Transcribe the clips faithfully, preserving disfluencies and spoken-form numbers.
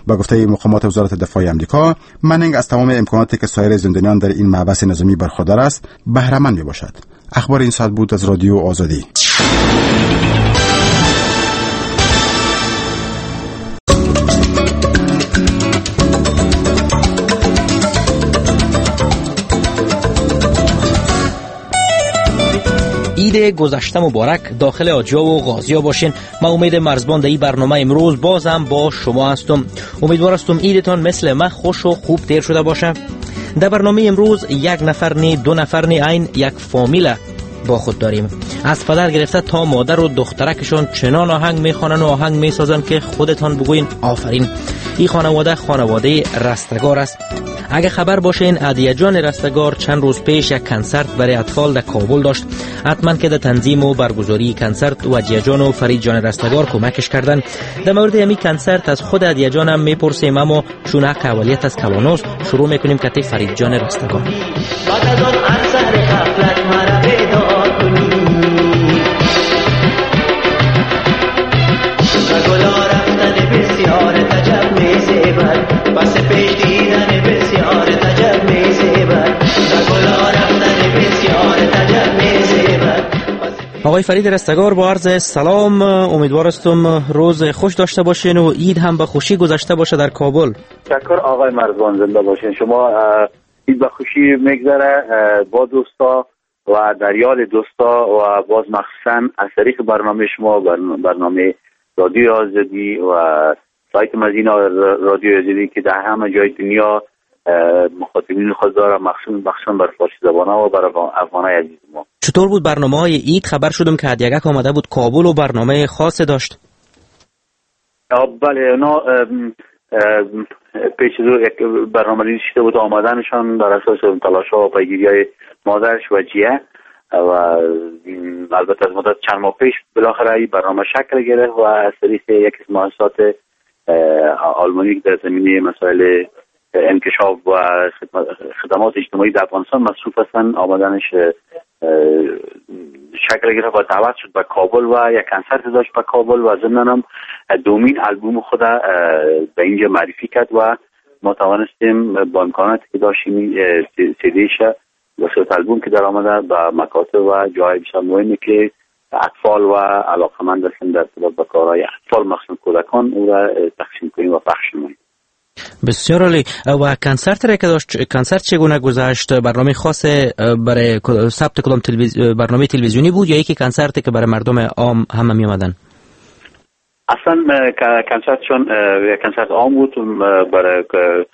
به گفته مقامات وزارت دفاع آمریکا، منینگ از تمام امکاناتی که سایر زندانیان در این محبس نظامی برخوردار است بهره مند میباشد. اخبار این ساعت بود از رادیو آزادی. عید گذشته مبارک. داخل آجیا و غازیا باشین. من امید مرزبان در این برنامه امروز بازم با شما هستم. امیدوار هستم عیدتان مثل من خوش و خوب تیر شده باشه. در برنامه امروز یک نفر نی دو نفر نی این یک فامیل با خود داریم. از پدر گرفته تا مادر و دخترکشان چنان آهنگ میخوانن و آهنگ میسازن که خودتان بگوین آفرین. این خانواده خانواده رستگار است. اگه خبر باشه این عدیه جان رستگار چند روز پیش یک کنسرت برای اطفال در کابل داشت. حتما که در تنظیم و برگزاری کنسرت و عدیه جان و فرید جان رستگار کمکش کردن. در مورد همین کنسرت از خود عدیه جان هم میپرسیم، اما چون حق اولیت از کلانوس شروع میکنیم که فرید جان رستگار. آقای فرید رستگار با عرض سلام، امیدوار هستم روز خوش داشته باشین و عید هم به خوشی گذشته باشه در کابل. تشکر آقای مرزبان، زنده باشین. شما عید به خوشی میگذره با دوستا و در یاد دوستا و باز مخصوصا از طریق برنامه شما، برنامه رادیو آزادی و سایت مزین رادیو آزادی که در همه جای دنیا مخاطبین خود داره، مخصوصا بر فارسی زبان‌ها و بر افغانای عزیز ما. چطور بود برنامه‌های عید؟ خبر شدم که هدیه‌گک آمده بود کابل و برنامه خاصی داشت. بله، اونا پیش رو یک برنامه ریزی شده بود، آمدنشان در اساس تلاش‌ها و پیگیری‌های مادرش و جیه و البته از مدت چند ماه پیش بالاخره این برنامه شکل گرفت و از طریق یک از مؤسسات آلمانی در زمینه مسائل انکشاف و خدمات اجتماعی در افغانستان مصروف هستن، آمدنش شکل گرفت و دعوت شد به کابل و یک کنسرت داشت به کابل و ضمن هم دومین البوم خود به اینجا معرفی کرد و ما توانستیم با امکاناتی که داشتیم سیدیش و صوت البوم که در آمده به مکاتب و جای بسیار مهمی که اطفال و علاقمند هستن در ارتباط با کارهای اطفال مخصوصا کودکان او را تقسیم کنیم و پخش کنیم. بسیار عالی. و کنسرت را که داشت، کنسرت چگونه گذشت؟ برنامه خاص برای ثبت کدام تلویز... برنامه تلویزیونی بود یا یکی کنسرتی که برای مردم عام همه می آمدن؟ اصلا کنسرت چون کنسرت عام بود برای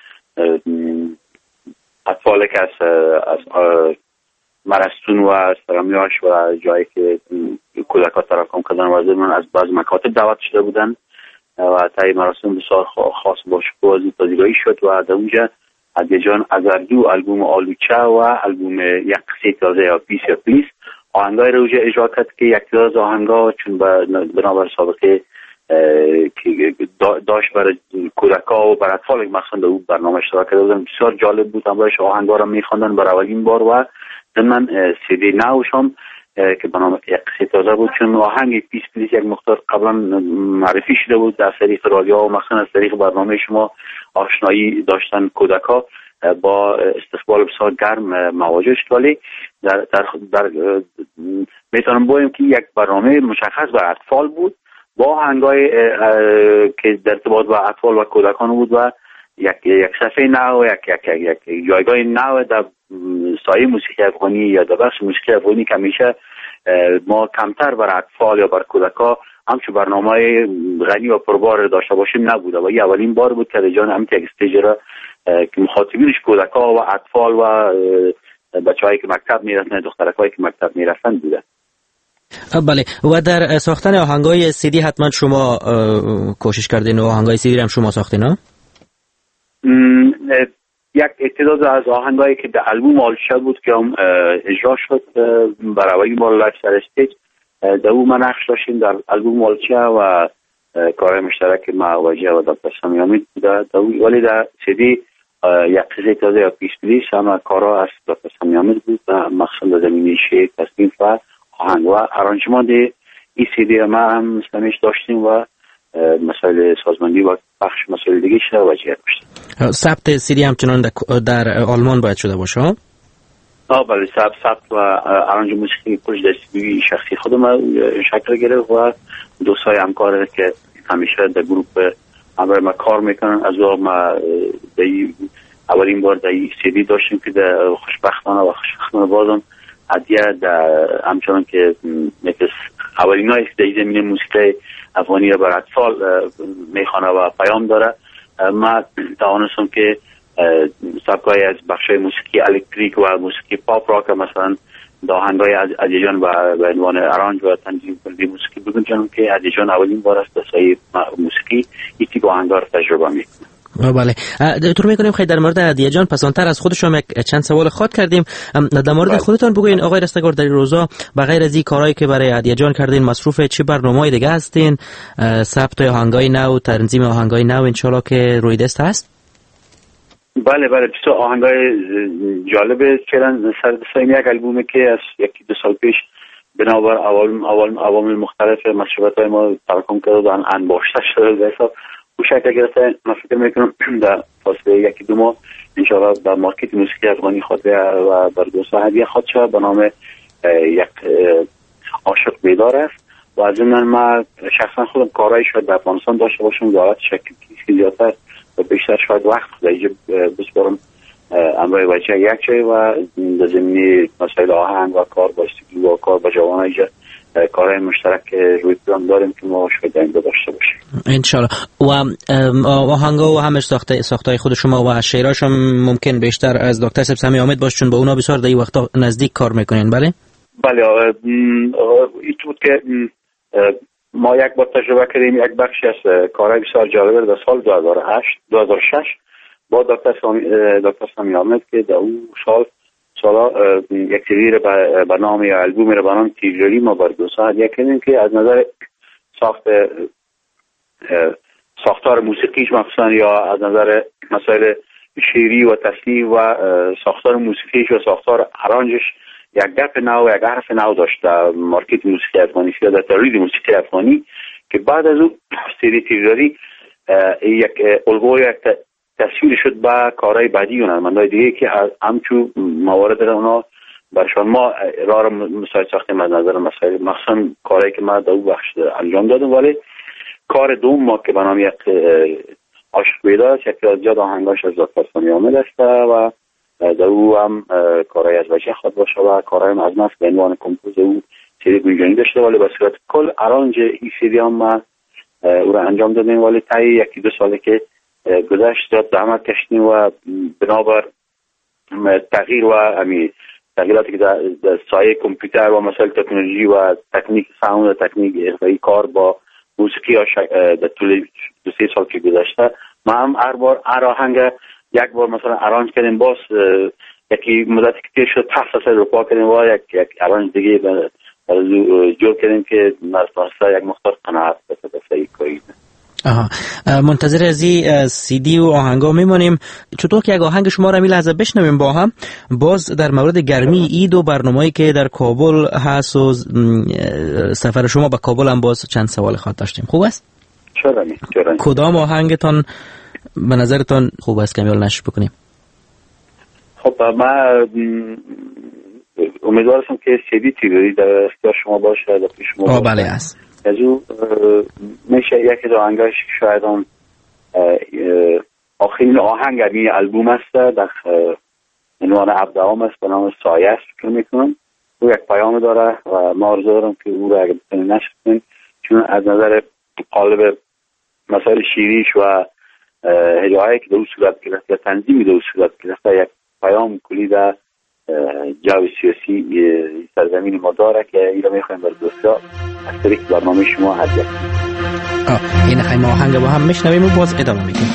اطفال که از از مرستون و سرامیاش و جایی که کودکان تراکم کردن و ضمن از بعض مکاتب دعوت شده بودن و تایی مراسم بسیار خاص با شکوه از پذیرایی شد و در اونجا عدیه جان از دو البوم آلوچه و البوم یک قصه تازه یا پیس یا پلیس آهنگای رو اجرا کرد که یک تعداد آهنگا چون بنابر سابقه که داشت برای کودکا و برای اطفال مخصوصا در اون برنامه اشتراک کرده بودن، بسیار جالب بود. همراهش آهنگا رو میخواندن برای اولین بار و ضمن سی دی نوش هم که برنامه یک قصه تازه بود، چون آهنگ پیس پلیس یک مقدار قبلا معرفی شده بود در طریق رادیو و مخصوصا از طریق برنامه شما آشنایی داشتن کودکا با استقبال بسیار گرم مواجه شد. ولی در, در, در میتونم بگم که یک برنامه مشخص برای اطفال بود با آهنگای که در ارتباط با اطفال و کودکان بود و یک یک صفحه نو یک یک یک جایگاه نو در سایه موسیقی افغانی یا در بخش موسیقی افغانی که همیشه ما کمتر برای اطفال یا برای کودکا همچون برنامه غنی و پربار داشته باشیم نبوده و این اولین بار بود که جان هم یک استیج را که مخاطبینش کودکا و اطفال و بچه‌هایی که مکتب میرفتن، دخترکایی که مکتب میرفتن بوده. بله. و در ساختن آهنگای سی دی حتما شما کوشش کردین و آهنگای سی دی هم شما ساختین ها؟ یک تعداد از آهنگایی که در البوم آلوچه بود که هم اجرا شد برای اولین بار لایو سر استیج در اون ما نقش داشتیم در البوم آلوچه و کار مشترک ما و جه و دکتر سامی امید بوده، ولی در سی دی یک قصه تازه یا پیس پلیس هم کارها از دکتر سامی امید بود و مخصوصا در زمینه شعر، تصنیف و آهنگ و ارانجمان دی ای سی دی ما هم مستمیش داشتیم و مسائل سازماندی و بخش مسائل سالگیش را وجهیت داشت. ثبت سیدی همچنان در آلمان باید شده باشه ها؟ آه بله، ثبت ثبت و آرنج موسیقی پروژه دستگیری شخصی خودم شکل گرفت و دوستای همکار که همیشه در گروه همراه ما کار میکنن. از اون ما اولین بار در سیدی داشتیم که در خوشبختانه و خوشبختانه بازم هدیه در همچنان که اولین هایی که در زمین موسیقی افغانی بر اطفال میخوانه و پیام داره، ما توانستم که سبکای از بخشای موسیقی الکتریک و موسیقی پاپ راک مثلا داهنگای عزیزان و به عنوان ارانج و تنظیم کننده موسیقی بگنجانم که عزیزان اولین بار است دستای موسیقی ایتی با آهنگار تجربه میکنه. بله، دکتر میکنیم خیلی در مورد هدیه جان پسانتر از خودشون یک چند سوال خاط کردیم. در مورد خودتان بگوین آقای رستگار، در این روزا بغیر از این کارهایی که برای هدیه جان کردین مصروف چه برنامه‌ای دیگه هستین؟ ثبت آهنگای نو، تنظیم آهنگای نو ان شاء الله که روی دست هست؟ بله بله، بسیار آهنگای جالب کردن سر دستایم. یک البومی که از یکی دو سال پیش بنابر عوامل عوامل مختلف مشروبات ما تراکم کرده و انباشته شده به حساب او شکل گرفته. من فکر میکنم در فاصله یکی دو ماه انشاءالله در مارکت موسیقی افغانی خود و بر دوستا هدیه خود شد به نام یک عاشق بیدار است. و از این من شخصا خودم کارهای شاید در افغانستان داشته باشم یا حالت شکل که زیادتر و بیشتر شاید وقت در اینجا بسپارم امرای وجه یک چه و در زمینی مسائل آهنگ و کار با استیگی و کار با جوان اینجا کارهای مشترک روی پلان داریم که ما شاید اینجا داشته باشیم انشالله. و آهنگا و همش ساخته ساختای خود شما و شعراش هم ممکن بیشتر از دکتر سبسمی حامد باشه چون با اونا بسیار در این وقتا نزدیک کار میکنین. بله بله، این بود که ما یک بار تجربه کردیم یک بخشی از کارهای بسیار جالب در سال دو هزار و هشت دو هزار و شش با دکتر سامی دکتر سامی حامد که در اون سال سالا یک تغییر به نام یا البوم رو به نام تیجاری ما بر دو ساعت یک کردیم که از نظر ساخت ساختار موسیقیش مخصوصا یا از نظر مسائل شعری و تصنیف و ساختار موسیقیش و ساختار ارانجش یک گپ نو و یک حرف نو داشت در مارکت موسیقی افغانی یا در تولید موسیقی افغانی که بعد از اون سری تیجاری یک الگوی یک تصویر شد با کارهای بعدی هنرمندای دیگه که همچون موارد اونا برشان ما راه مسائل ساختیم از نظر مسائل مخصوصا کارهایی که ما در اون بخش انجام دادم. ولی کار دوم ما که به نام یک عاشق بیدار یک از زیاد آهنگاش از دکتر سامی حامد است و در او هم کارهای از وجه خود باشه و کارهای هم از نفس به عنوان کمپوز او سری گنجانی داشته. ولی به صورت کل ارانج این سری هم ما او را انجام دادیم. ولی تا یکی دو ساله که گذشت داد زحمت کشیدیم و بنابر تغییر و امی تغییراتی که در سایه کامپیوتر و مسائل تکنولوژی و تکنیک ساوند و تکنیک اخراجی کار با موسیقی در طول دو سه سال که گذشته ما هم هر بار هر آهنگ یک بار مثلا ارانج کردیم باز یکی مدتی که تیر شد هفت سال رو پا کردیم و یک یک ارانج دیگه جور کردیم که مرسناسته یک مختار قناعت بسید سایی کاری. آها، منتظر از این سی دی و آهنگا میمونیم. چطور که یک آهنگ شما را می لحظه بشنویم با هم باز در مورد گرمی عید و برنامه‌ای که در کابل هست و سفر شما به کابل هم باز چند سوال خواهد داشتیم. خوب است؟ چرا نی؟ چرا نی؟ کدام آهنگتان به نظرتان خوب است که میال نشر بکنیم؟ خب من امیدوارم که سی دی تیوری در اختیار شما باشه در پیش شما. آه بله است. از او میشه یکی دو آهنگاش شاید هم آخرین آهنگ این البوم است در عنوان عبدالعام است به نام سایه است که میکنم. او یک پیام داره و ما آرزو دارم که او را اگر بتونیم نشر کنیم چون از نظر قالب مسائل شیریش و هجاهایی که در او صورت گرفت یا تنظیمی در او صورت گرفت یک پیام کلی در جو سیاسی سرزمین ما داره که این را میخوایم بر دوستا از طریق برنامه شما هدیه کنیم. این خیلی آهنگ با هم میشنویم و باز ادامه میدیم.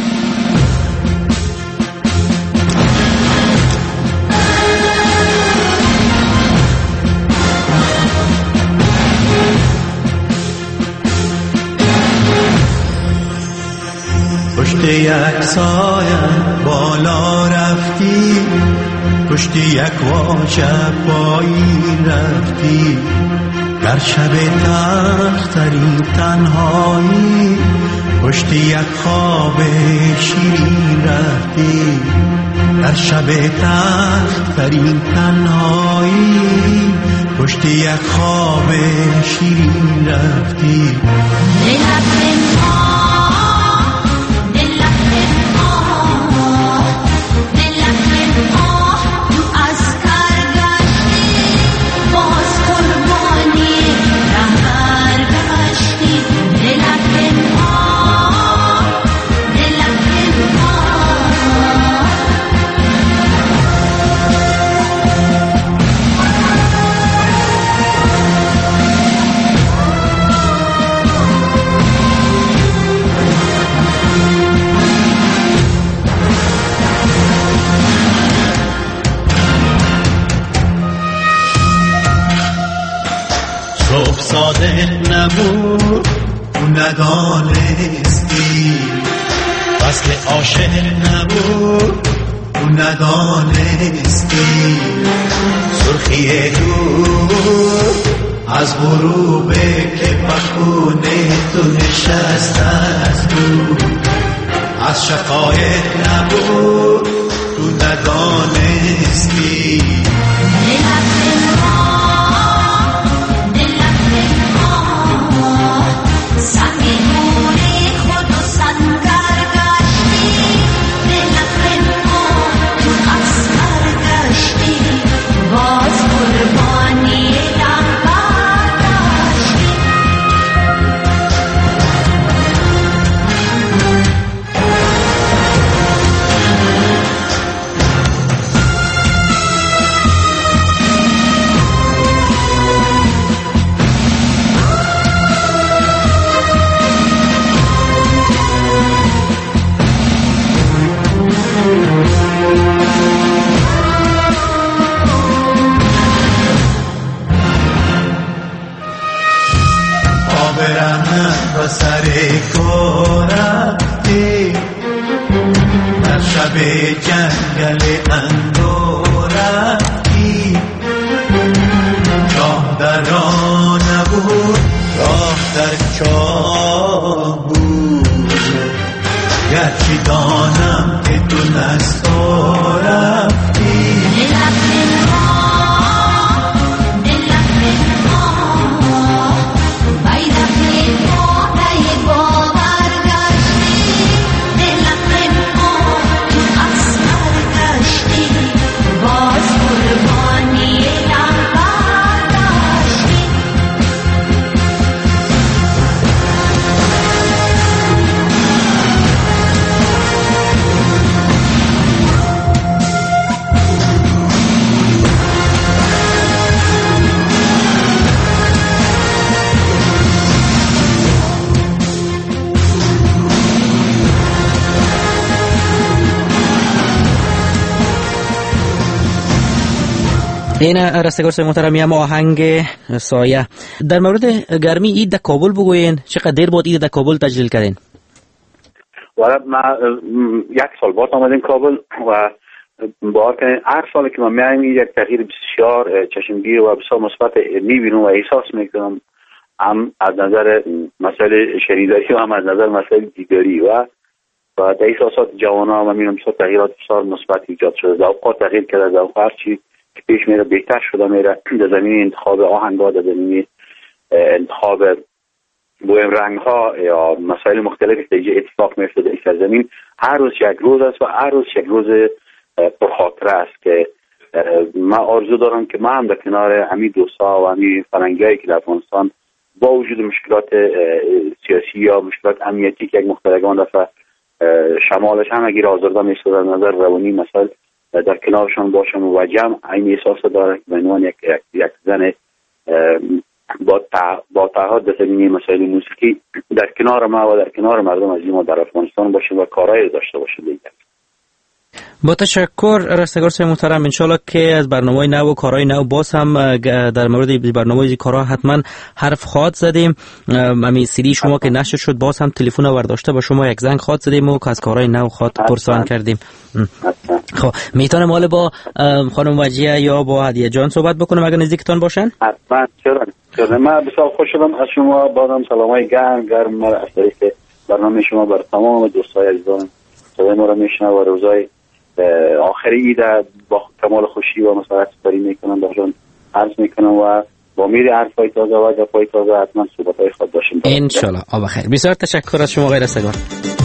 پشت یک سایه بالا رفتی پشت یک واژه پایین رفتی در شب تلخترین تنهایی پشت یک خواب شب تلخترین تنهایی پشت یک خواب شیرین رفتی. صادق نبود تو ندانستی، وصل عاشق نبود تو ندانستی، سرخی دور از غروب که پخونه تو نشست از دور، از شقایق نبود تو ندانستی. سر کارتی در شب جنگل اندورتی، راه در راه نبود راه در چاه بود، گرچه دانم که تو نستا رفتی. این رستگار سوی محترمی هم آهنگ سایه. در مورد گرمی اید در کابل بگوین، چقدر دیر بود اید در کابل تجلیل کردین؟ والا ما یک سال بعد آمدیم کابل و باور کنید هر سال که ما میایم یک تغییر بسیار چشمگیر و بسیار مثبت میبینم و احساس میکنم، هم از نظر مسائل شنیداری و هم از نظر مسائل دیداری و و در احساسات جوانان هم میبینم بسیار تغییرات بسیار مثبت ایجاد شده. ذوقات تغییر کرده، ذوق هر چی که پیش میره بهتر شده میره. در زمین انتخاب آهنگ‌ها، در زمین انتخاب بویم رنگ‌ها یا مسائل مختلفی که اتفاق میفته در سرزمین، هر روز یک روز است و هر روز یک روز پرخاطره است که من آرزو دارم که من هم در کنار همین دوستا و همین فرنگیایی که در افغانستان با وجود مشکلات سیاسی یا مشکلات امنیتی که یک مختلفان دفعه شمالش هم اگر آزرده میشه در نظر روانی مسائل در کنارشان باشم و جمع این احساس داره به عنوان یک یک زن با با تعهد در زمینه مسائل موسیقی در کنار ما و در کنار مردم عزیز ما در افغانستان باشه و کارایی داشته باشه دیگر. با تشکر رستگار سوی محترم، انشالله که از برنامه نو و کارهای نو باز هم در مورد برنامه کارها حتما حرف خواهد زدیم. امی سیدی شما که نشر شد باز هم تلفن آور داشته با شما یک زنگ خواهد زدیم و که از کارهای نو خواهد پرسان کردیم. خب میتونم حالا با خانم وجیه یا با هدیه جان صحبت بکنم اگر نزدیکتان باشن؟ حتما. چرا چرا من بسیار خوش شدم از شما، بازم سلامای گرم گرم از طریق برنامه شما بر تمام دوستای عزیزان صدای ما را میشنوه و روزای آخر عید با کمال خوشی و مسرت سپری میکنم برشان عرض میکنم و با امید حرفای تازه و گپای تازه حتما صحبت‌های خود داشتیم ان شاء الله. آب خیر. بسیار تشکر از شما آقای رستگار.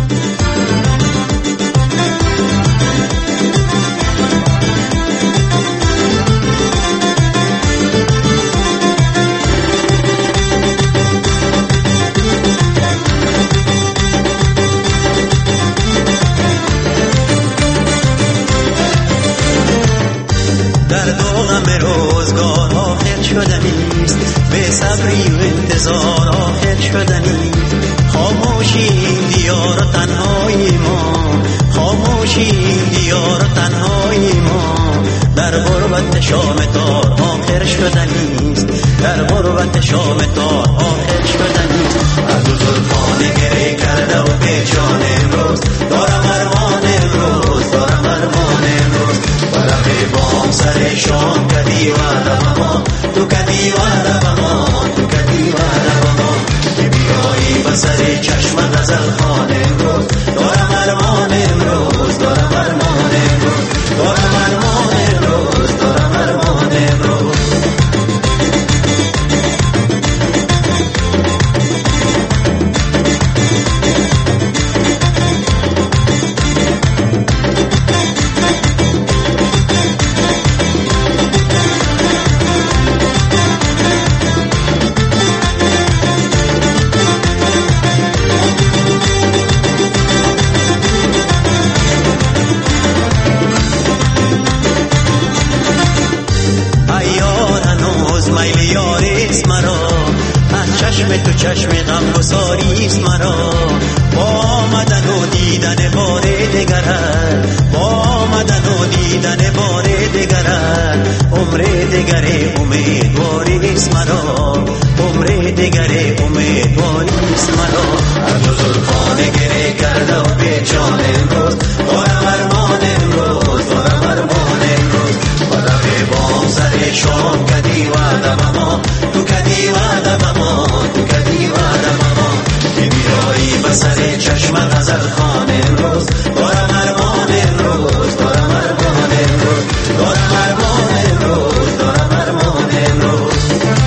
صبری و انتظار آخر شدنی، خاموشی دیار تنهای ما، خاموشی دیار تنهای ما، در غربت شام تار آخر شدنی، در غربت شام تار آخر شدنی. از زلفان گره کرده و پیچان امروز دارم ارمان امروز، دارم ارمان امروز، برای بام سر شام کدی وعده ما، تو کدی وعده ما، تو کدی وعده ما، که بیایی بسر چشم غزل خان امروز، دارم ارمان امروز، دارم ارمان امروز، دارم ارمان امروز، دارم ارمان امروز. تو چشم غم گساریست مرا، با آمدن و دیدن بار دگرت، با آمدن و دیدن بار دگرت، عمر دگر امیدواریست مرا، عمر دگر امیدواریست مرا. از زلفان گره کرده و پیچان امروز، دارم ارمان امروز، دارم ارمان امروز، برای بام سر شام کدی وعده ما، تو کدی وعده ما، تو کدی وعده ما، که بیایی بسر چشم غزل خان امروز، دارم ارمان امروز، دارم ارمان امروز، دارم ارمان امروز، دارم ارمان امروز.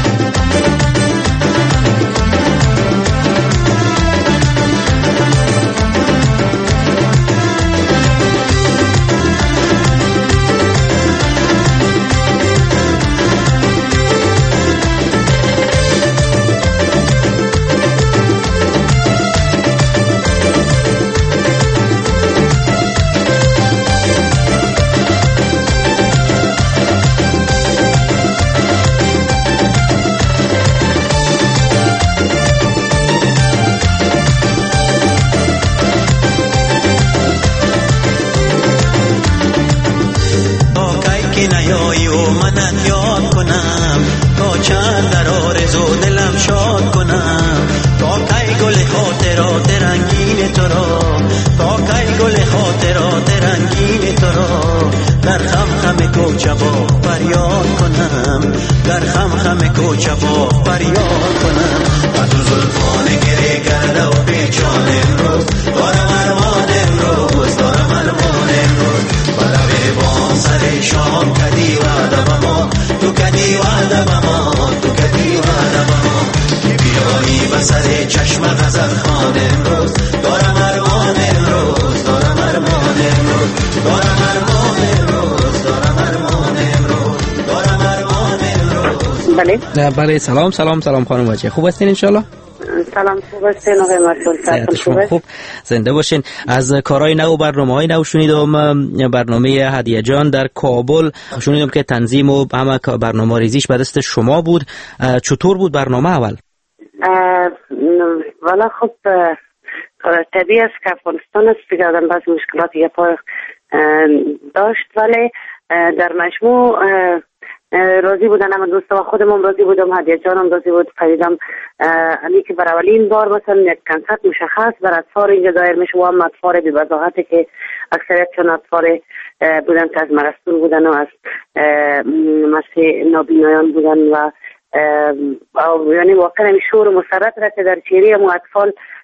بله سلام سلام سلام خانم واجه، خوب هستین ان شاء الله؟ سلام خوب هستین آقای مسئول، شما خوب زنده باشین. از کارهای نو و برنامه‌های نو شنیدم، برنامه هدیه جان در کابل شنیدم که تنظیم و همه برنامه ریزیش به دست شما بود. چطور بود برنامه اول؟ والا خب طبیعی است که افغانستان است دیگه آدم بعضی مشکلات یه پای داشت، ولی در مجموع راضی بودن، اما دوست و خودم راضی بودم، هدیه جانم راضی بود، خریدم علی که برای اولین بار مثلا یک کنسرت مشخص بر اطفال اینجا دایر میشه و هم اطفال بی وضاحتی که اکثریت چون اطفال بودن که از مرستون بودن و از مثل نابینایان بودن و یعنی واقعا شور و مسرت را که در چهره مو اطفال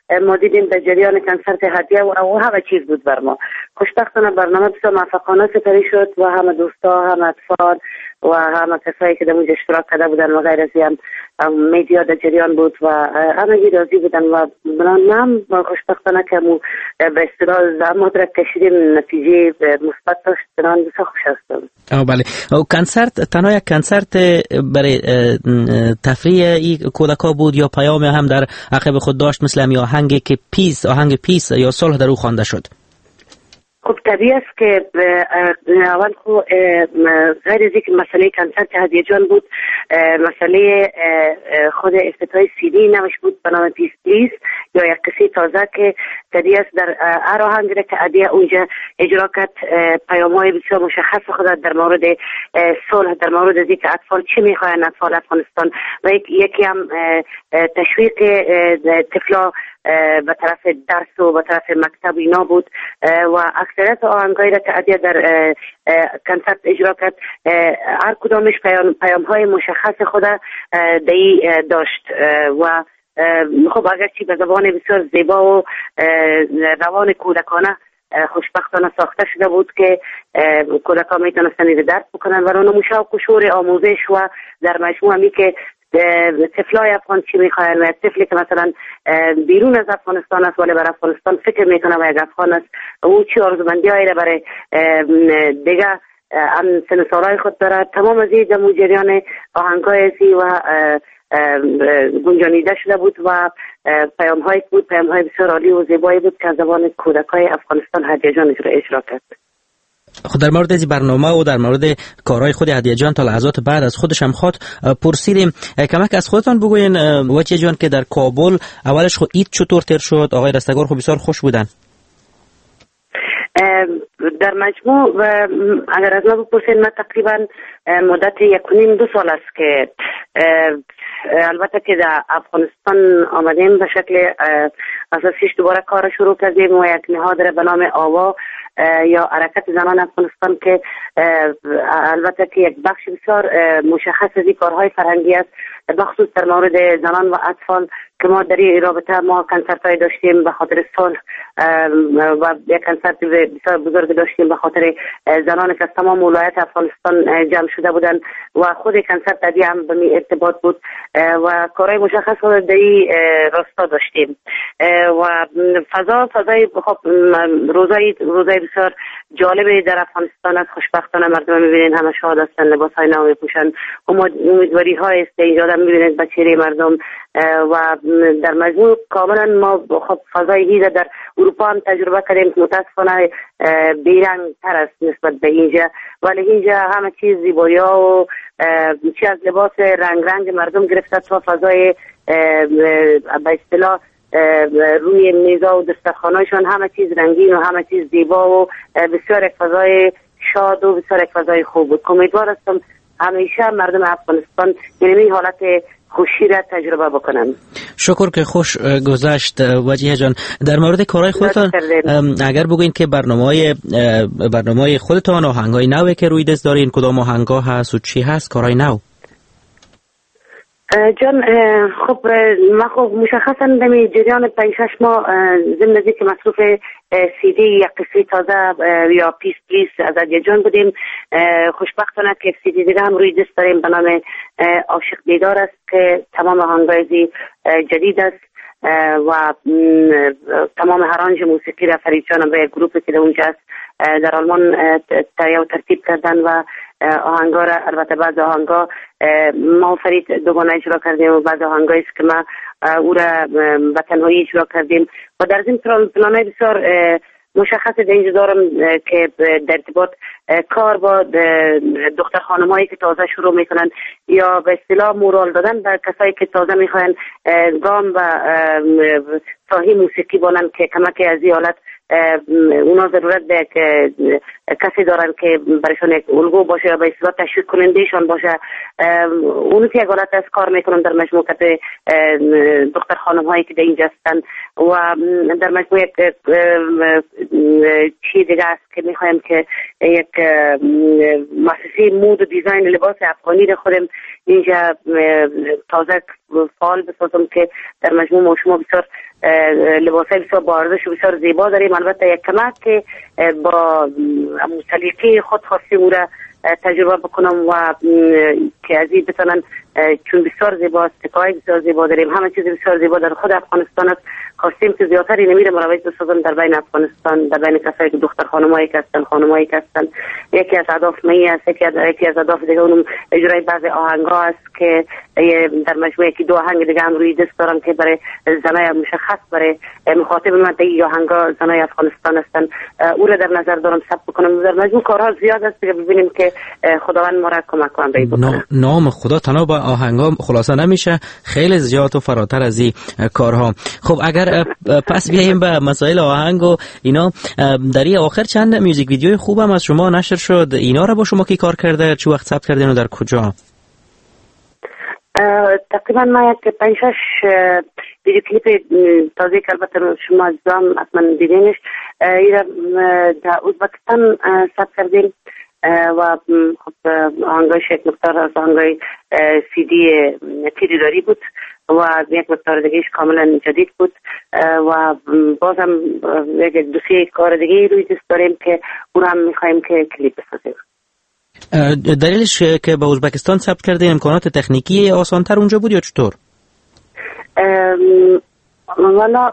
ما دیدیم در جریان کنسرت هدیه و همه چیز بود بر ما. خوشبختانه برنامه بسیار موفقانه سپری شد و همه دوستا، همه اطفال و همه کسایی که در اونجا اشتراک کرده بودن و غیر از این هم میدیا در جریان بود و همه راضی بودن و من خوشبختانه که مو به اصطلاح زحمات را کشیدیم، نتیجه مثبت داشت. من بسیار خوش هستم. آه بله. و کنسرت تنها یک کنسرت برای تفریح این کودکا بود یا پیام هم در عقب خود داشت، مثل می آهنگی که پیس، آهنگ پیس یا صلح در او خوانده شد؟ خب طبیعی است که اول خو غیر از اینکه مسئله کنسرت هدیه جان بود، مسئله خود افتتاح سی دی نوش بود به نام پیس پلیس یا یک کسی تازه که طبیعی است در هر آهنگی که هدیه اونجا اجرا کرد پیام‌های بسیار مشخص خود در مورد صلح، در مورد از اینکه اطفال چی می‌خواهند، اطفال افغانستان و یکی هم تشویق طفلا به طرف درس و به طرف مکتب اینا بود و اکثریت آهنگایی را که عدیه در کنسرت اجرا کرد هر کدامش پیام پیام‌های مشخص خود دایی داشت و خب اگرچه به زبان بسیار زیبا و روان کودکانه خوشبختانه ساخته شده بود که کودکان میتونستن این درک بکنن و اون مشاوق و شور آموزش و در مجموع همی که طفلای افغان چی میخواهن و طفلی که مثلا بیرون از افغانستان است ولی بر افغانستان فکر میکنه و یک افغان است او چی آرزومندی هایی را برای دیگه هم سن سالهای خود داره. تمام از این دمو جریان آهنگای ازی و گنجانیده شده بود و پیام های بود، پیام های بسیار عالی و زیبایی بود که از زبان کودکای افغانستان هدیه جان اجرا کرد. خود در مورد این برنامه و در مورد کارهای خود هدیه جان تا لحظات بعد از خودش هم خود پرسیدیم. کمک از خودتان بگوین وجه جان که در کابل اولش خود عید چطور تیر شد؟ آقای رستگار خود بسیار خوش بودن. در مجموع و اگر از ما بپرسین من تقریبا مدت یک و نیم دو سال است که البته که در افغانستان آمدیم به شکل اساسیش دوباره کار شروع کردیم و یک نهاد به نام آوا یا حرکت زنان افغانستان که البته که یک بخش بسیار مشخص از این کارهای فرهنگی است بخصوص در مورد زنان و اطفال که ما در این رابطه ما کنسرت های داشتیم به خاطر صلح و یک کنسرت بسیار بزرگ داشتیم به خاطر زنانی که از تمام ولایت افغانستان جمع شده بودن و خود کنسرت دیگه هم به می ارتباط بود و کارهای مشخص رو در این راستا داشتیم و فضا فضای خب روزای روزای بسیار جالبی در افغانستان است. خوشبختانه مردم میبینین همه شاد هستن، لباس های نو میپوشن، امیدواری های است اینجا میبینید به چهره مردم و در مجموع کاملا ما خب فضای هیده در اروپا هم تجربه کردیم که متاسفانه بیرنگ تر است نسبت به اینجا، ولی اینجا همه چیز زیبایی ها و چی از لباس رنگ رنگ مردم گرفته تا فضای به اصطلاح روی میزا و دسترخوانایشان همه چیز رنگین و همه چیز زیبا و بسیار یک فضای شاد و بسیار یک فضای خوب بود. امیدوار هستم همیشه مردم افغانستان یعنی این حالت خوشی را تجربه بکنم. شکر که خوش گذشت وجیه جان. در مورد کارهای خودتان اگر بگوین که برنامه‌های برنامه‌های خودتان آهنگای نوی که روی دست دارین کدام آهنگا هست و چی هست کارهای نو؟ جان خب ما خب مشخصا در جریان پنج شش ماه ضمن که مصروف سی دی یا قصه تازه یا پیس پلیس از هدیه جان بودیم. خوشبختانه که سی دی دیگه هم روی دست داریم به نام عاشق دیدار است که تمام آهنگای جدید است و تمام هرانج موسیقی را فرید جان به گروپی که در اونجا است در آلمان تهیه و ترتیب کردن و آهنگا را البته بعض آهنگا ما فرید دوگانه اجرا کردیم و بعض آهنگایی است که ما او را به تنهایی اجرا کردیم و در این پلان‌های بسیار مشخص در اینجا دارم که در ارتباط کار با دختر خانمایی که تازه شروع میکنن یا به اصطلاح مورال دادن به کسایی که تازه میخواین گام و ساحه موسیقی بانن که کمک از این حالت اونا ضرورت به کسی دارن که برایشان یک الگو باشه یا به اصطلاح تشویق کنندهشان باشه. اون که یک حالت از کار میکنن در مجموعه دختر خانم هایی که در اینجا هستن و در مجموعه چی دیگه است که که میخوایم که یک مؤسسه مود و دیزاین لباس افغانی رو خودم اینجا تازه فعال بسازم که در مجموع ما شما بسیار لباسای بسیار بارزش و بسیار زیبا داریم. البته یک کمک که با سلیقه خود خواستیم او را تجربه بکنم و که از این بتونن، چون بسیار زیباست، تکای بسیار زیبا داریم، همه چیز بسیار زیبا در خود افغانستان است. خواستیم که زیادتر نمیره مروج بسازن در بین افغانستان، در بین کسایی که دختر خانمایی که هستن، خانمایی که هستن. یکی از اهداف می است، یکی از یکی از اهداف دیگه اونم اجرای بعضی آهنگا است که در مجموعه که دو آهنگ دیگه هم روی دست دارم که برای زنای مشخص، برای مخاطب من دیگه آهنگا زنای افغانستان هستن، او را در نظر دارم ثبت بکنم. در مجموع کارها زیاد است که ببینیم که خداوند ما را کمک کنه. نام خدا تنها با آهنگا خلاصه نمیشه، خیلی زیاد و فراتر از این کارها. خب اگر پس بیاییم به مسائل آهنگ و اینا، در این آخر چند میوزیک ویدیوی خوبم از شما نشر شد، اینا را با شما کی کار کرده، چه وقت ثبت کردین و در کجا؟ تقریبا ما یک پنج شش ویدیو کلیپ تازه که البته شما عزیزان حتما دیدینش، این در ازبکستان ثبت کردیم و خب آهنگای شیخ مختار از آهنگای سی دی تیریداری بود و یک مقدار دیگهش کاملا جدید بود و بازم یک دو سه کار دیگه روی دست داریم که اون هم میخواییم که کلیپ بسازیم. دلیلش که به ازبکستان ثبت کرده امکانات تکنیکی آسانتر اونجا بود یا چطور؟ والا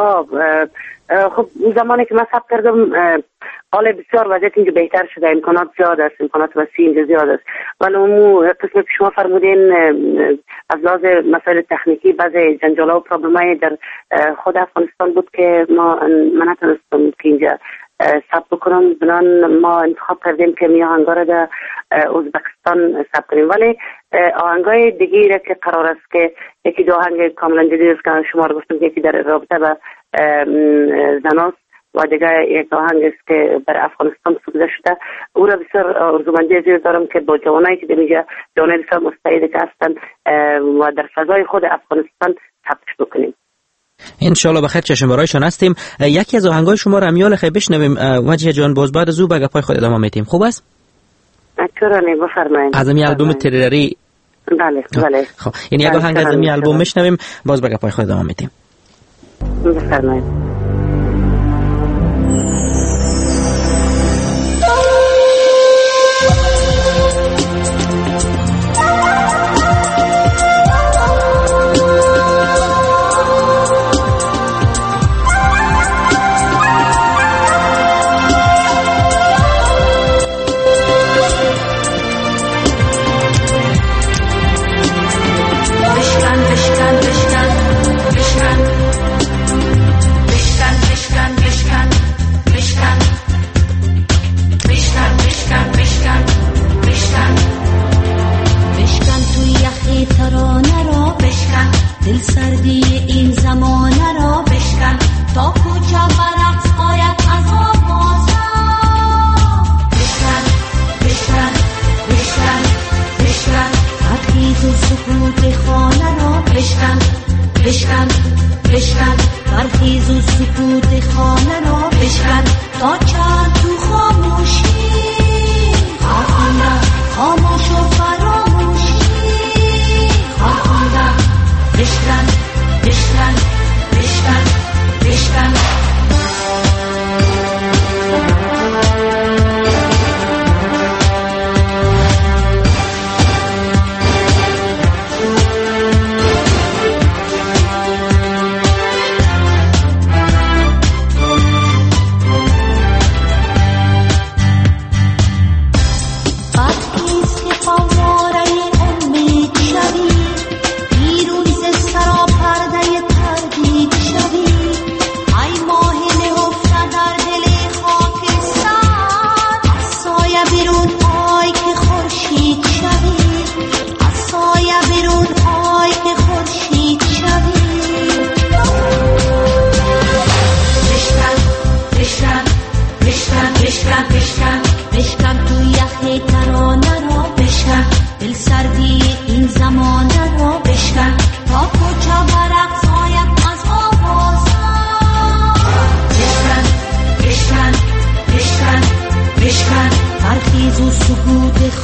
خب زمانی که من ثبت کردم حال بسیار وضعیت اینجا بهتر شده، امکانات زیاد است، امکانات وسیع اینجا زیاد است، ولی اون قسمی که شما فرمودین از لحاظ مسائل تکنیکی بعضی جنجالا و پرابلمای در خود افغانستان بود که ما من نتونستم که اینجا ثبت بکنم، بنان ما انتخاب کردیم که می آهنگا را در ازبکستان ثبت کنیم. ولی آهنگای دیگه را که قرار است که یکی دو آهنگ کاملا جدید است که شما رو گفتم که یکی در رابطه با زناست و دیگه یک آهنگ است که برای افغانستان سروده شده، او را بسیار آرزومندی زیاد دارم که با جوانایی که در اینجا جوانای بسیار مستعد که هستن و در فضای خود افغانستان ثبتش بکنیم. انشالله بخیر چشم برایشان هستیم. یکی از آهنگای شما را میال خیلی بشنویم وجه جان، باز بعد از او به گپای خود ادامه میدیم. خوب است؟ چرا نه، بفرمایید. از این البوم تریراری. بله بله. خب یعنی یک آهنگ از این البوم میشنویم، باز به گپای خود ادامه میدیم. بفرمایید.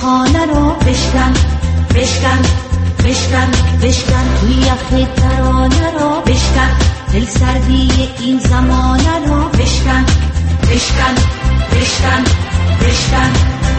خانه رو بشکن بشکن بشکن بشکن توی یخ ترانه رو بشکن دل سردی این زمانه رو بشکن بشکن بشکن بشکن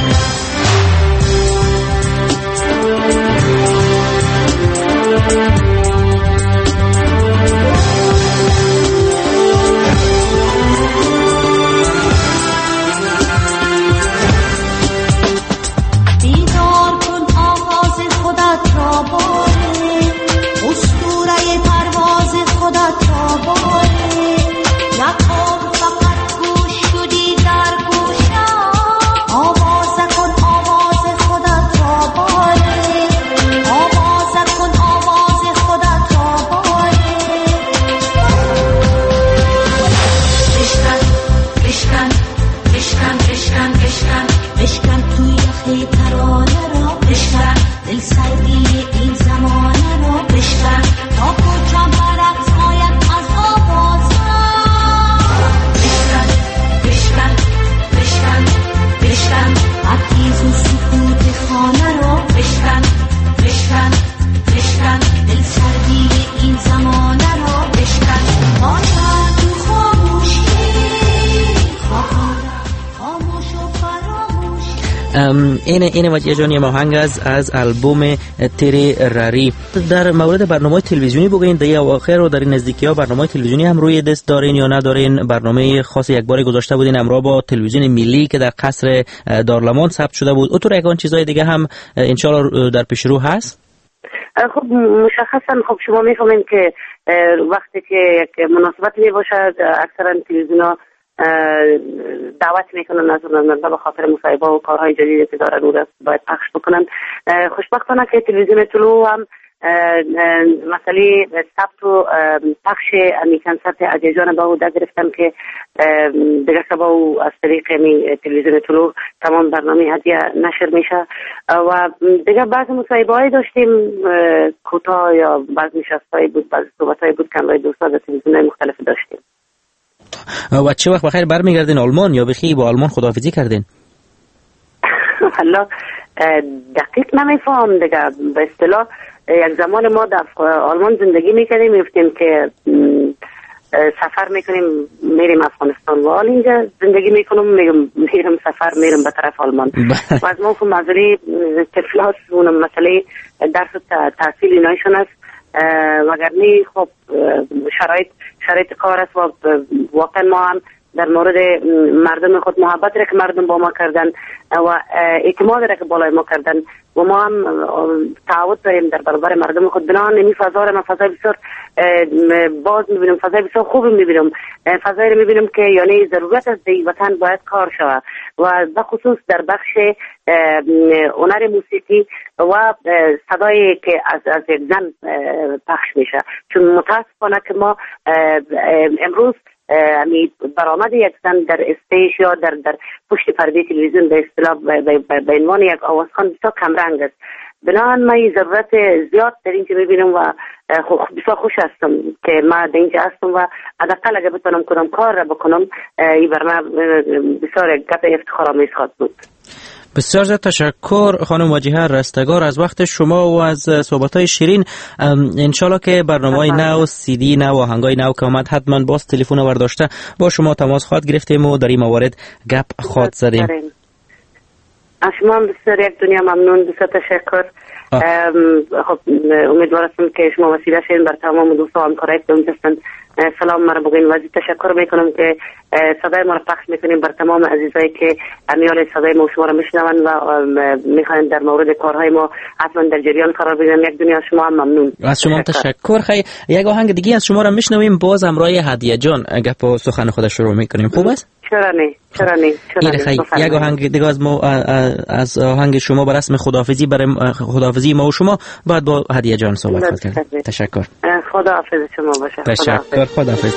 این این وجه جانی ماهنگ از از البوم تری راری. در مورد برنامه تلویزیونی بگوین در اواخر و در این نزدیکی ها برنامه تلویزیونی هم روی دست دارین یا ندارین؟ برنامه خاص یک بار گذاشته بودین همراه با تلویزیون ملی که در قصر دارالمان ثبت شده بود. اونطور یکان چیزای دیگه هم انشالله در پیش رو هست؟ خب مشخصا خب شما میفهمین که وقتی که یک مناسبت می باشد اکثرا تلویزیون‌ها دعوت میکنن از نظر به خاطر مصاحبه و کارهای جدیدی که دارن اون باید پخش بکنن. خوشبختانه که تلویزیون طلوع هم مسئله ثبت و پخش امیکن ثبت عجیجان با او در گرفتن که دیگه سبا او از طریق تلویزیون طلوع تمام برنامه هدیه نشر میشه و دیگه بعض مصاحبه های داشتیم کوتاه یا بعض نشستایی بود، بعض صحبت های بود که همراه دوستان در تلویزیون های مختلف داشتیم. و چه وقت بخیر برمیگردین آلمان یا بخی با آلمان خداحافظی کردین؟ حالا دقیق نمیفهم دیگه. به اصطلاح یک زمان ما در آلمان زندگی میکنیم، میفتیم که سفر میکنیم میریم افغانستان و حال اینجا زندگی میکنم میرم میرم سفر میرم به طرف آلمان و از ما که مزلی تفلاس اون مسئله درس تحصیل اینایشون است مگر نی خب شرایط شرایط کار است و واقعا ما هم در مورد مردم خود محبت را که مردم با ما کردن و اعتماد را که بالای ما کردن و ما هم تعهد داریم در برابر مردم خود. بنابراین این فضا را من فضای بسیار باز میبینم، فضای بسیار خوب میبینم، فضایی را میبینم که یعنی ضرورت است در وطن باید کار شود و به خصوص در بخش هنر موسیقی و صدایی که از از یک زن پخش میشه، چون متاسفانه که ما امروز امی برآمد یک زن در استیج یا در در پشت پرده تلویزیون به اصطلاح به عنوان یک آوازخوان بسیار کمرنگ است. بنابراین من ضرورت زیاد در اینجا میبینم و بسیار خوش هستم که من در اینجا هستم و حداقل اگه بتونم کنم کار را بکنم این برنامه بسیار گپ افتخارآمیز خواهد بود. بسیار زیاد تشکر خانم واجهه رستگار از وقت شما و از صحبت‌های شیرین. انشالله که برنامه‌های نو، سی دی نو، آهنگای نو که اومد حتما باز تلفن ورداشته با شما تماس خواهد گرفتیم و در این موارد گپ خواهد زدیم. از شما بسیار یک دنیا ممنون، بسیار تشکر. خب امیدوارم که شما وسیله شین بر تمام دوستان و همکارایی که اونجا هستند سلام مرا بگین و تشکر میکنم که صدای ما را پخش میکنیم بر تمام عزیزایی که امیال صدای ما شما را میشنون و میخواین در مورد کارهای ما حتما در جریان قرار بگیرن. یک دنیا شما هم ممنون. از شما تشکر. خیلی یک آهنگ دیگه از شما را میشنویم، باز همراه هدیه جان گپ و سخن خود شروع میکنیم. خوب است؟ چرا نه چرا نه چرا نه. یک آهنگ دیگه از ما از آهنگ شما بر اسم خداحافظی برای خداحافظی ما و شما بعد با هدیه جان صحبت کنیم. تشکر. خداحافظ شما باشه. تشکر. خداحافظ.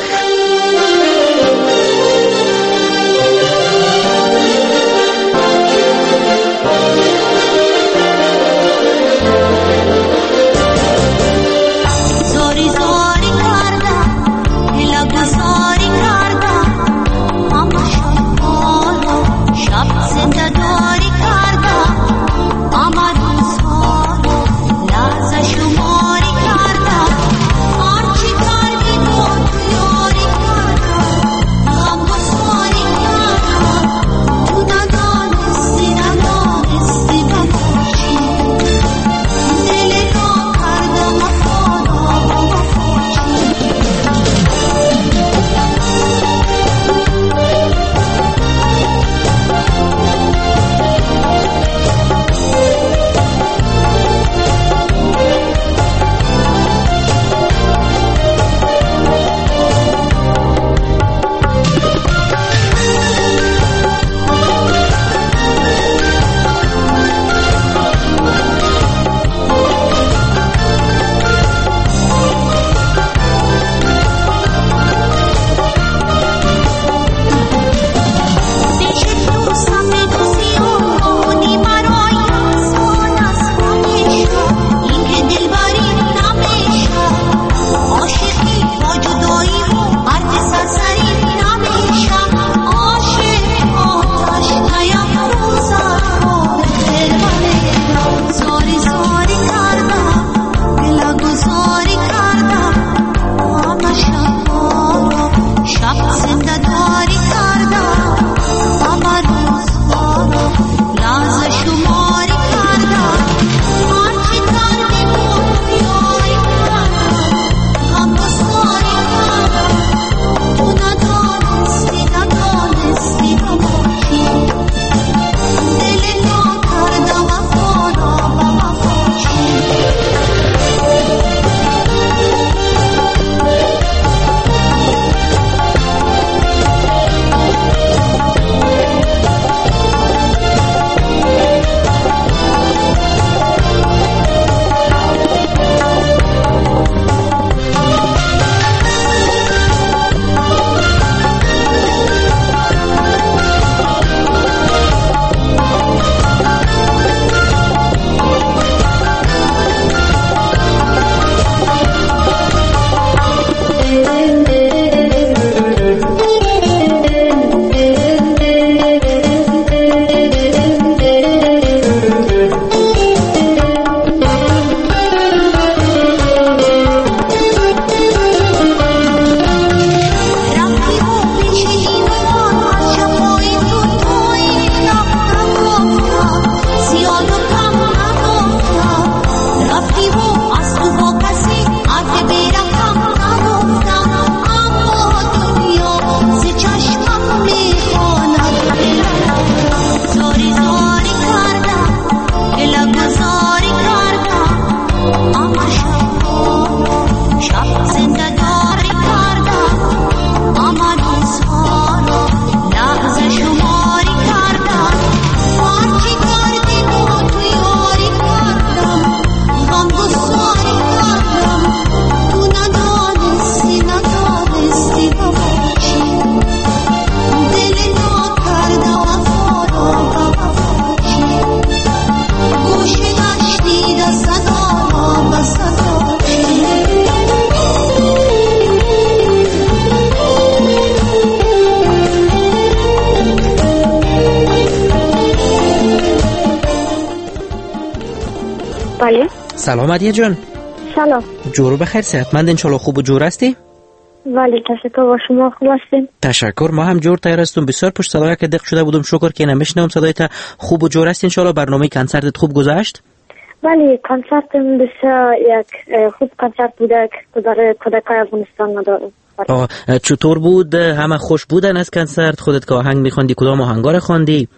بله. سلام عدیه جان. سلام. جور بخیر، صحتمند انشالله، خوب و جور هستی؟ بله تشکر، با شما خوب هستیم؟ تشکر، ما هم جور تایر هستم. بسیار پشت صدای که دق شده بودم، شکر که نمیشنم صدایت. خوب و جور هستی انشالله؟ برنامه کنسرتت خوب گذشت؟ بله کنسرتم بسیار یک خوب کنسرت بوده که در کودکای افغانستان ندارم. چطور بود؟ همه خوش بودن از کنسرت؟ خودت که آهنگ میخوندی کدام آهنگا رو خواندی؟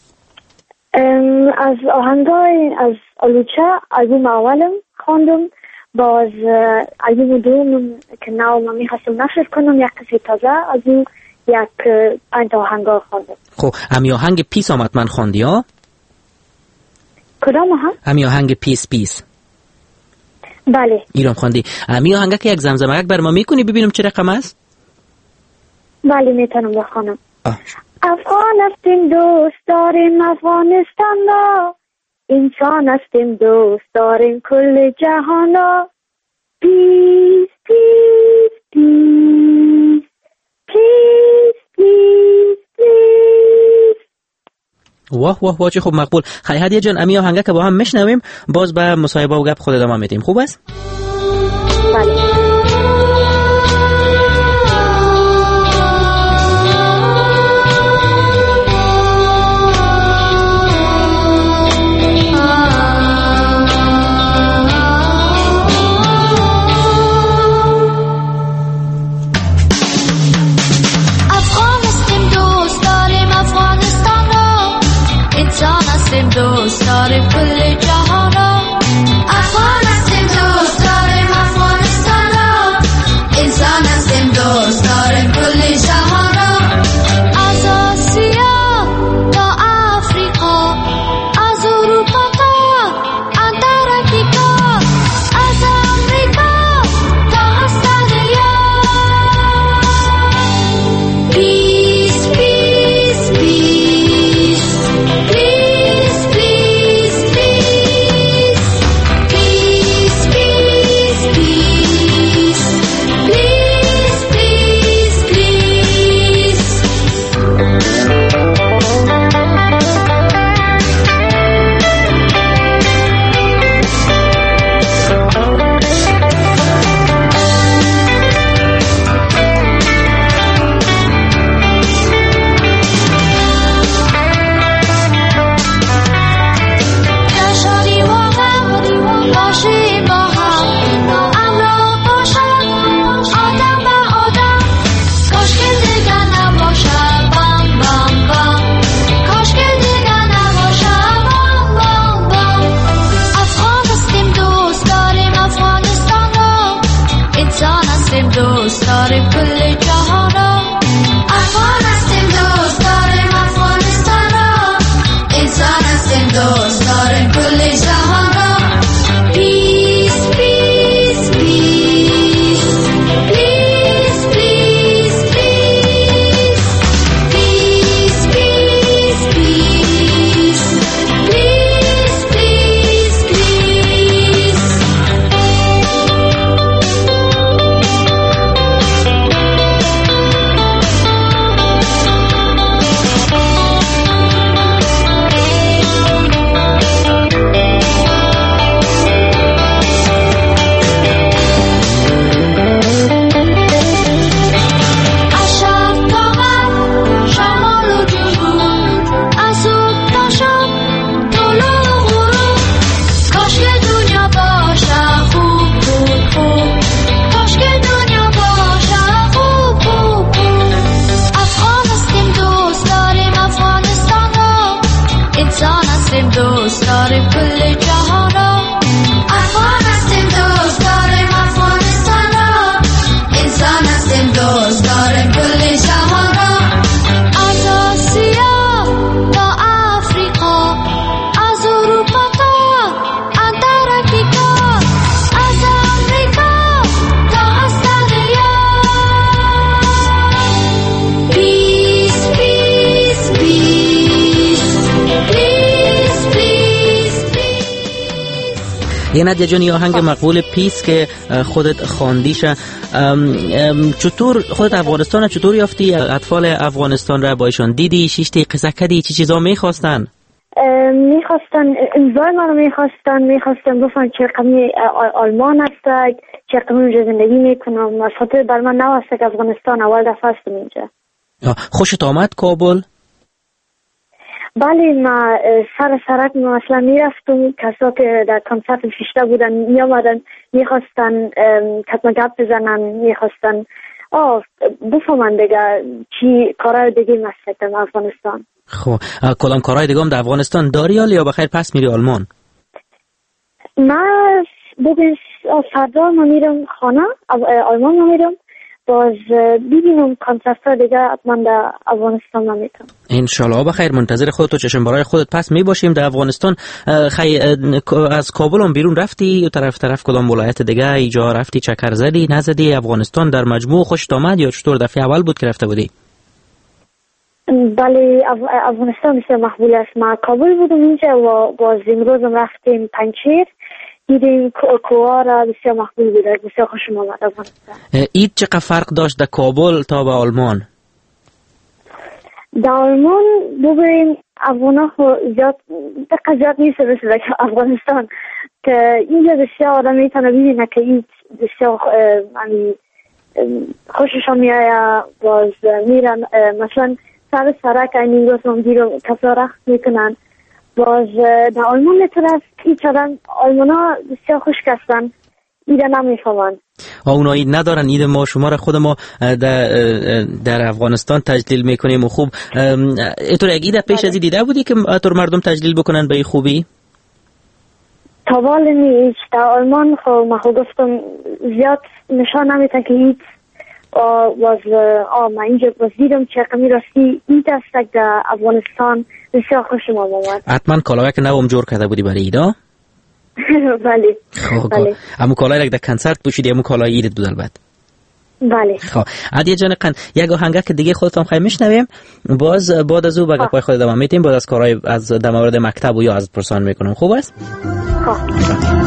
از آهنگای از آلوچه آلبوم اولم خواندم، باز آلبوم دوم که نو من میخواستم نشر کنم یک کسی تازه از اون یک پنج آهنگا خواندم. خب امی آهنگ پیس آمد من خواندی ها؟ کدام آهنگ؟ امی آهنگ پیس پیس. بله ایران خواندی. امی آهنگ که یک زمزمه بر ما میکنی ببینم چه رقم است؟ بله میتونم بخوانم. افغان هستیم دوست داریم افغانستان را، انسان هستیم دوست داریم کل جهان را. پیس پیس پیس پیس پیس پیس. واه واه واه چه خوب، مقبول. خیلی هدیه جان امی آهنگه که با هم میشنویم، باز به مصاحبه و گپ خود ادامه میدیم. خوب است؟ بله. دوست داریم کل جهان را، افغان هستیم دوست داریم افغانستان را، انسان هستیم دوست داریم کل جهان را. از آسیا تا افریقا، از اروپا تا انتارکتیکا، از امریکا تا استرالیا. پیس پیس پیس دوست داریم کل جهان را، افغان هستیم دوست داریم افغانستان را، انسان هستیم دوست داریم کل جهان را. پیس پیس پیس پیس پیس پیس پیس پیس پیس پیس پیس پیس. دوست داریم کل جهان را، افغان هستیم دوست داریم افغانستان را، انسان هستیم دوست داریم کل جهان را. از آسیا تا افریقا، از اروپا تا انتارکتیکا، از امریکا تا استرالیا. پیس پیس پیس. یه نادیه جان یه آهنگ مقبول پیس که خودت خواندیشه، چطور خودت افغانستان چطور یافتی؟ اطفال افغانستان را با ایشان دیدی؟ شیشتی قصه کردی؟ چی چیزا میخواستن؟ میخواستن امضای من رو میخواستن میخواستن گفتن چه رقمی آلمان هستک چه رقمی اونجا زندگی میکنم. از خاطر بر من نو هستک افغانستان اول دفعه هستم اینجا. خوشت آمد کابل؟ بله ما سر سرک مثلا میرفتم کسا که در کنسرت فیشته بودن میامدن میخواستن کتما گپ بزنن میخواستن آه بفهمن دیگه چی کارهای دیگه مستکم افغانستان. خب کدام کارهای دیگه هم در افغانستان داری یا بخیر پس میری آلمان؟ من بگیم فردا ما میرم خانه آلمان ما میرم باز ببینم کنسرت ها دیگه حتما در افغانستان ما میتونم انشالله. بخیر منتظر خودت و چشم برای خودت پس میباشیم در افغانستان. خی از کابل هم بیرون رفتی طرف طرف کدام ولایت دیگه ایجا رفتی چکر زدی نزدی؟ افغانستان در مجموع خوشت آمد یا چطور؟ دفعه اول بود که رفته بودی؟ بله افغانستان بسیار محبوب است. ما کابل بودم اینجا و باز امروزم رفتیم پنچیر دیدیم کوها را بسیار محبوب بود بسیار خوشم آمد افغانستان. اید چقدر فرق داشت در کابل تا به آلمان؟ در آلمان ببین افغانا زیاد دقیق زیاد نیست مثل افغانستان که اینجا بسیار آدم میتونه ببینه که این بسیار خوششان میآید باز میرن مثلا سر سرک این روز هم دیرو کسا رخت میکنن باز در آلمان طرف هیچ آدم آلمان ها بسیار خوش کستن ایده نمیفهمن. اونا اید ندارن؟ اید ما شما را خود ما در, در افغانستان تجلیل میکنیم و خوب اینطور یک ایده پیش از دیده بودی که اینطور مردم تجلیل بکنن به خوبی؟ طوال نیست در آلمان خب ما خود گفتم زیاد نشان نمیتن که هیچ باز آه من اینجا باز دیدم چه قمی راستی این دستک در افغانستان بسیار خوشم آمد. حتما کالایه که نوام جور کرده بودی برای ایدا؟ بله بله. امو کالایه که در کنسرت پوشیدی امو کالایه ایدت بود البته؟ بله. خب عادیه جان قن یک آهنگه که دیگه خودتون خواهی میشنویم باز بعد از او به گپای خود ادامه میدیم باز از کارهای از در مورد مکتب و یا از پرسان میکنم. خوب است؟ خب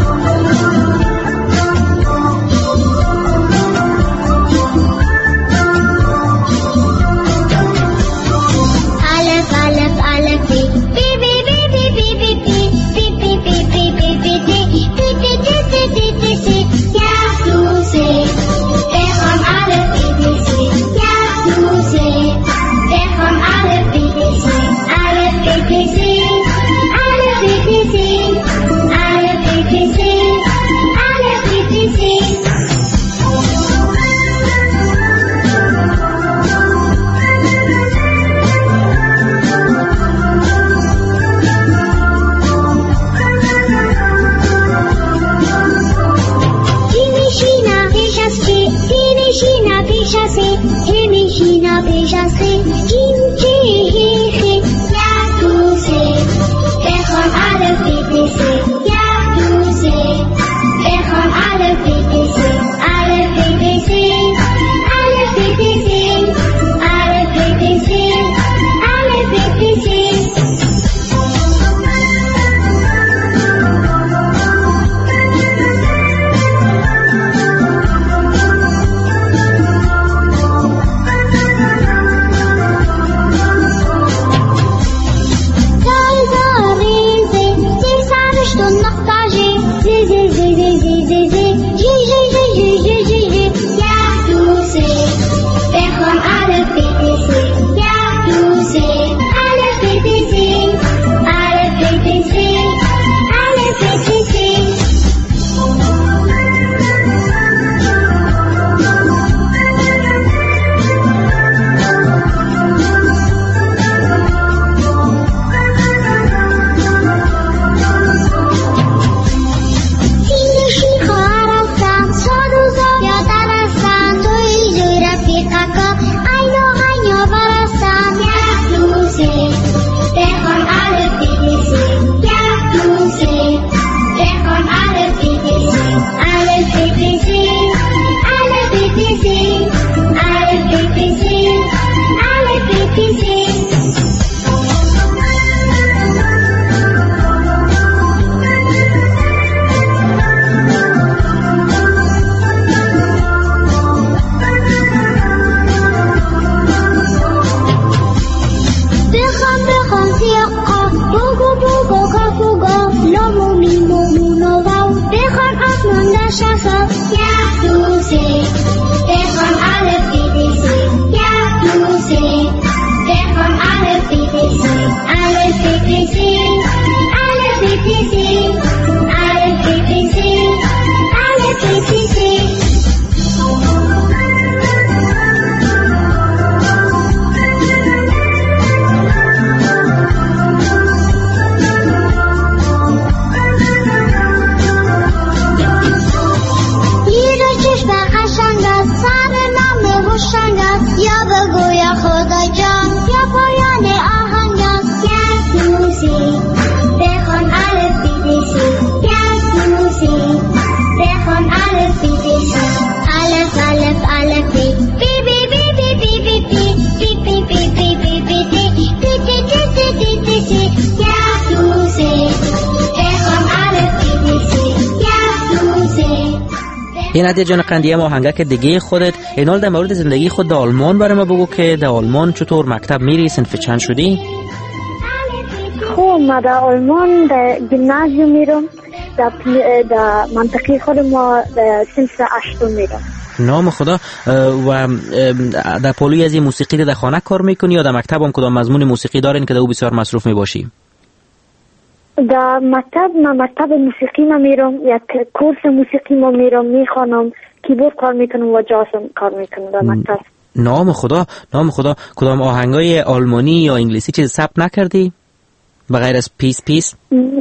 این هدیه جان قندی ما آهنگک دیگه خودت اینال در مورد زندگی خود در آلمان برای ما بگو که در آلمان چطور مکتب میری، صنف چند شدی؟ خب ما در آلمان در گیمنازیوم میرم، در, در منطقه خود ما در صنف هشتم میرم. نام خدا. و در پالوی از این موسیقی در خانه کار میکنی یا در مکتب هم کدام مضمون موسیقی دارین که در او بسیار مصروف میباشی؟ در مکتب ما مکتب موسیقی ما میرم، یک کورس موسیقی ما میرم، میخوانم، کیبورد کار میکنم و جاز کار میکنم در مکتب. نام خدا، نام خدا. کدام آهنگای آلمانی یا انگلیسی چیز ثبت نکردی؟ بغیر از پیس پیس؟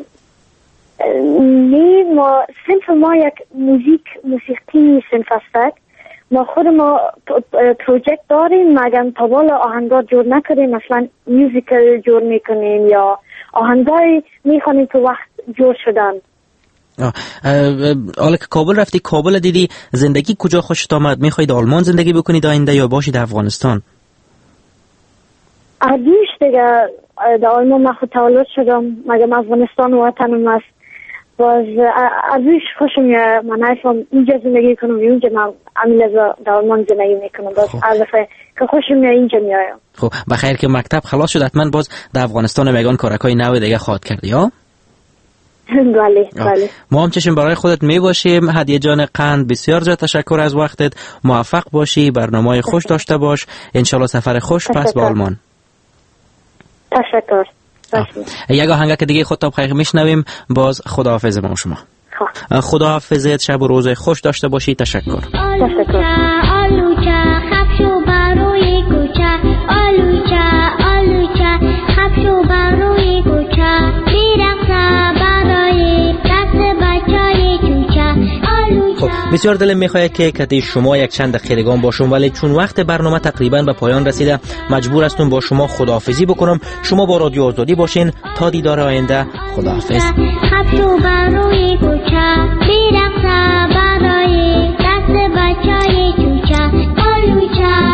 نه، ما صنف ما یک موزیک موسیقی صنف است. ما خود ما پروژکت داریم مگر تا بالا آهنگا جور نکردیم، مثلا میوزیکل جور میکنیم یا آهنگای میخوانیم تو وقت جور شدن. حالا که کابل رفتی، کابل دیدی، زندگی کجا خوشت آمد؟ میخوای در آلمان زندگی بکنی در آینده یا باشی در افغانستان؟ ارزش دیگه در آلمان من خود تولد شدم، مگر افغانستان وطنم است. باز ارزش خوشم میاد، من نفهم اینجا زندگی کنم یا اونجا، من امیل در آلمان زندگی میکنم. باز عرفه که خوشم میاد اینجا میایم. خب بخیر که مکتب خلاص شد حتما باز در افغانستان میگن کارکای نو دیگه خواهد کردی ها؟ بله بله. ما هم چشم برای خودت میباشیم. هدیه جان قند بسیار زیاد تشکر از وقتت، موفق باشی، برنامه خوش داشته باش، انشالله سفر خوش پس به آلمان. تشکر. یک آهنگ که دیگه خود تا بخیر میشنویم. باز خداحافظ ما شما. خداحافظت، شب و روز خوش داشته باشی. تشکر. تشکر. آلوچه خفشو بروی کوچه، آلوچه آلوچه خفشو بروی کوچه، میرقصه برای دست بچای چوچه. خب بسیار دلم میخواد که کتی شما یک چند دقیقه باشم، ولی چون وقت برنامه تقریبا به پایان رسیده مجبور هستم با شما خداحافظی بکنم. شما با رادیو آزادی باشین تا دیدار آینده. خداحافظ. خفشو بروی کوچه، میرقصه برای دست بچای چوچه، آلوچه